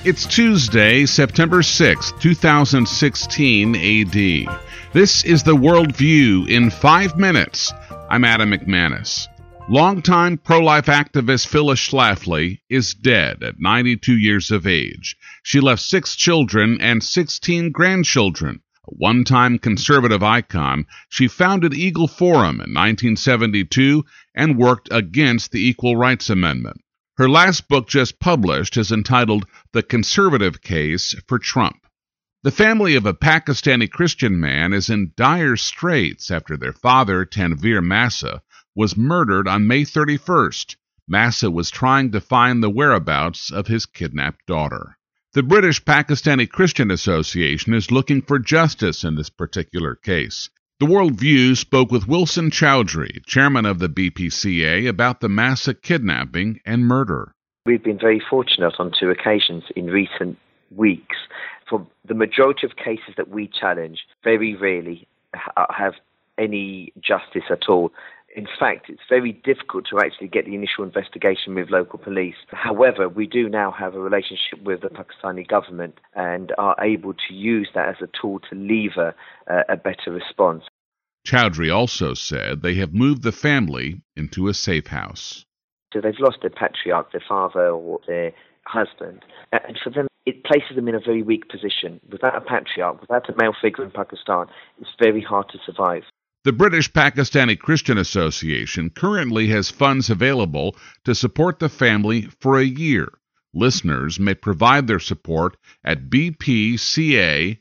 It's Tuesday, September 6th, 2016 AD. This is the World View in 5 minutes. I'm Adam McManus. Longtime pro-life activist Phyllis Schlafly is dead at 92 years of age. She left 6 children and 16 grandchildren. A one-time conservative icon, she founded Eagle Forum in 1972 and worked against the Equal Rights Amendment. Her last book just published is entitled The Conservative Case for Trump. The family of a Pakistani Christian man is in dire straits after their father, Tanveer Massa, was murdered on May 31st. Massa was trying to find the whereabouts of his kidnapped daughter. The British Pakistani Christian Association is looking for justice in this particular case. The World View spoke with Wilson Chowdhury, chairman of the BPCA, about the Massa kidnapping and murder. We've been very fortunate on 2 occasions in recent weeks. For the majority of cases that we challenge, very rarely have any justice at all. In fact, it's very difficult to actually get the initial investigation with local police. However, we do now have a relationship with the Pakistani government and are able to use that as a tool to lever a better response. Chowdhury also said they have moved the family into a safe house. So they've lost their patriarch, their father or their husband, and for them it places them in a very weak position. Without a patriarch, without a male figure in Pakistan, it's very hard to survive. The British Pakistani Christian Association currently has funds available to support the family for a year. Listeners may provide their support at bpca.org.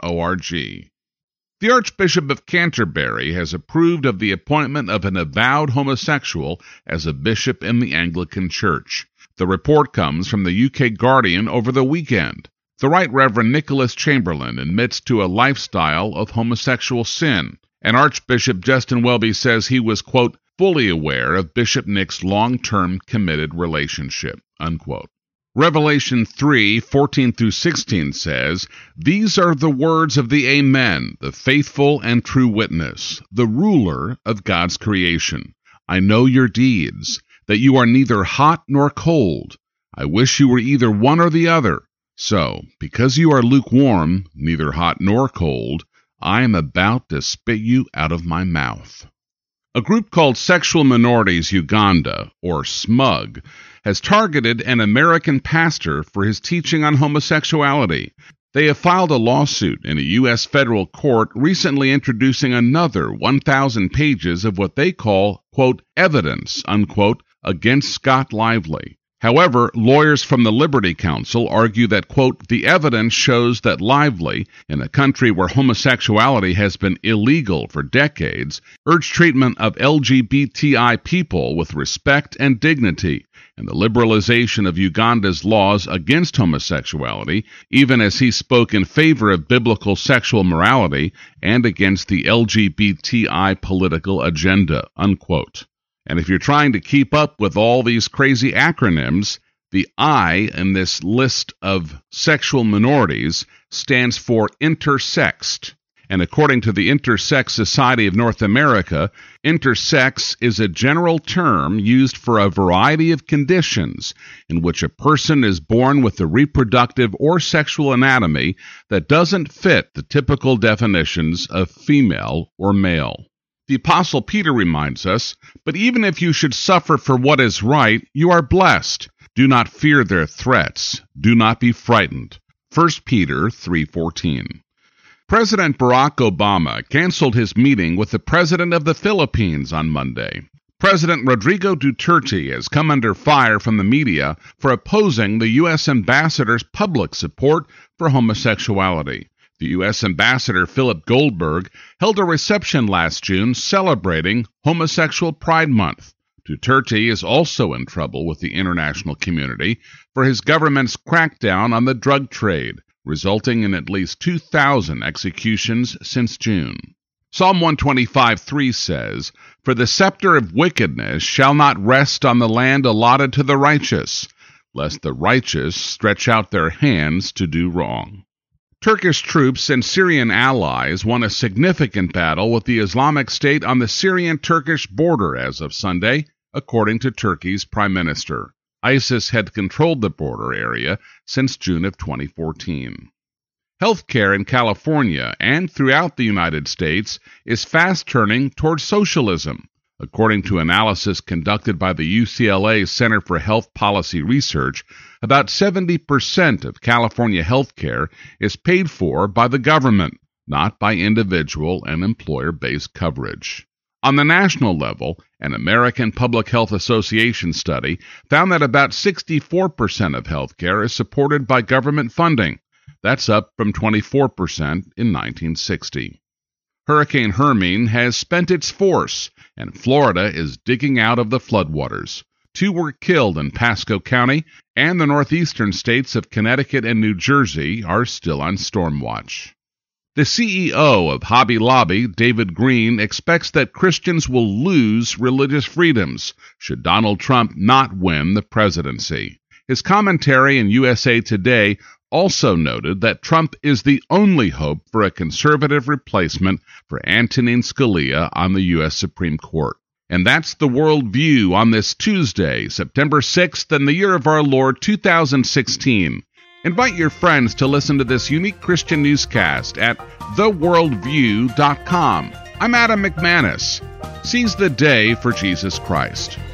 The Archbishop of Canterbury has approved of the appointment of an avowed homosexual as a bishop in the Anglican Church. The report comes from the UK Guardian over the weekend. The Right Reverend Nicholas Chamberlain admits to a lifestyle of homosexual sin, and Archbishop Justin Welby says he was, quote, fully aware of Bishop Nick's long-term committed relationship, unquote. Revelation 3:14-16 says, "These are the words of the Amen, the faithful and true witness, the ruler of God's creation. I know your deeds, that you are neither hot nor cold. I wish you were either one or the other. So, because you are lukewarm, neither hot nor cold, I am about to spit you out of my mouth." A group called Sexual Minorities Uganda, or SMUG, has targeted an American pastor for his teaching on homosexuality. They have filed a lawsuit in a U.S. federal court recently introducing another 1,000 pages of what they call, quote, evidence, unquote, against Scott Lively. However, lawyers from the Liberty Counsel argue that, quote, the evidence shows that Lively, in a country where homosexuality has been illegal for decades, urged treatment of LGBTI people with respect and dignity, and the liberalization of Uganda's laws against homosexuality, even as he spoke in favor of biblical sexual morality and against the LGBTI political agenda, unquote. And if you're trying to keep up with all these crazy acronyms, the I in this list of sexual minorities stands for intersexed. And according to the Intersex Society of North America, intersex is a general term used for a variety of conditions in which a person is born with a reproductive or sexual anatomy that doesn't fit the typical definitions of female or male. The Apostle Peter reminds us, "But even if you should suffer for what is right, you are blessed. Do not fear their threats. Do not be frightened." 1 Peter 3:14. President Barack Obama canceled his meeting with the president of the Philippines on Monday. President Rodrigo Duterte has come under fire from the media for opposing the U.S. ambassador's public support for homosexuality. The U.S. Ambassador Philip Goldberg held a reception last June celebrating Homosexual Pride Month. Duterte is also in trouble with the international community for his government's crackdown on the drug trade, resulting in at least 2,000 executions since June. Psalm 125:3 says, "For the scepter of wickedness shall not rest on the land allotted to the righteous, lest the righteous stretch out their hands to do wrong." Turkish troops and Syrian allies won a significant battle with the Islamic State on the Syrian-Turkish border as of Sunday, according to Turkey's Prime Minister. ISIS had controlled the border area since June of 2014. Healthcare in California and throughout the United States is fast turning towards socialism. According to analysis conducted by the UCLA Center for Health Policy Research, about 70% of California healthcare is paid for by the government, not by individual and employer-based coverage. On the national level, an American Public Health Association study found that about 64% of healthcare is supported by government funding. That's up from 24% in 1960. Hurricane Hermine has spent its force, and Florida is digging out of the floodwaters. 2 were killed in Pasco County, and the northeastern states of Connecticut and New Jersey are still on storm watch. The CEO of Hobby Lobby, David Green, expects that Christians will lose religious freedoms should Donald Trump not win the presidency. His commentary in USA Today also noted that Trump is the only hope for a conservative replacement for Antonin Scalia on the U.S. Supreme Court. And that's the World View on this Tuesday, September 6th, in the year of our Lord 2016. Invite your friends to listen to this unique Christian newscast at theworldview.com. I'm Adam McManus. Seize the day for Jesus Christ.